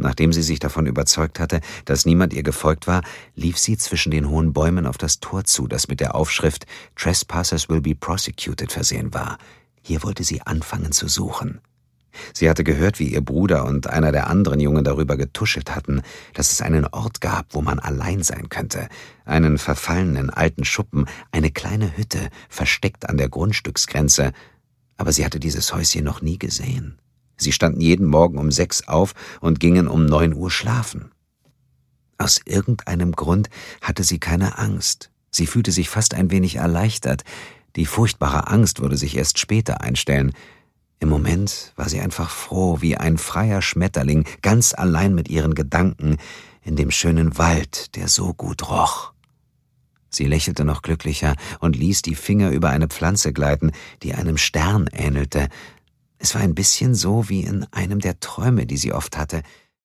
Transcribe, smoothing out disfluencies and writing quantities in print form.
Nachdem sie sich davon überzeugt hatte, dass niemand ihr gefolgt war, lief sie zwischen den hohen Bäumen auf das Tor zu, das mit der Aufschrift »Trespassers will be prosecuted« versehen war. Hier wollte sie anfangen zu suchen. Sie hatte gehört, wie ihr Bruder und einer der anderen Jungen darüber getuschelt hatten, dass es einen Ort gab, wo man allein sein könnte, einen verfallenen alten Schuppen, eine kleine Hütte, versteckt an der Grundstücksgrenze, aber sie hatte dieses Häuschen noch nie gesehen. Sie standen jeden Morgen um 6 auf und gingen um 9 Uhr schlafen. Aus irgendeinem Grund hatte sie keine Angst. Sie fühlte sich fast ein wenig erleichtert. Die furchtbare Angst würde sich erst später einstellen. Im Moment war sie einfach froh, wie ein freier Schmetterling, ganz allein mit ihren Gedanken, in dem schönen Wald, der so gut roch. Sie lächelte noch glücklicher und ließ die Finger über eine Pflanze gleiten, die einem Stern ähnelte. Es war ein bisschen so wie in einem der Träume, die sie oft hatte.